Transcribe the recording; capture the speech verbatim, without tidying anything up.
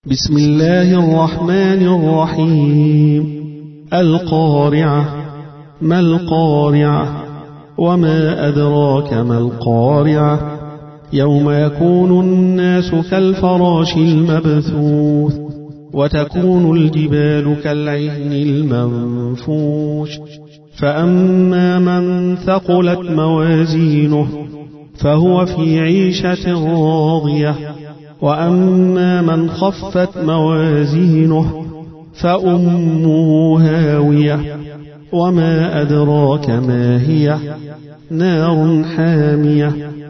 بسم الله الرحمن الرحيم. القارعة. ما القارعة؟ وما أدراك ما القارعة؟ يوم يكون الناس كالفراش المبثوث وتكون الجبال كالعهن المنفوش فأما من ثقلت موازينه فهو في عيشة راضية وأما من خفت موازينه فأمه هاوية وما أدراك ما هي؟ نار حامية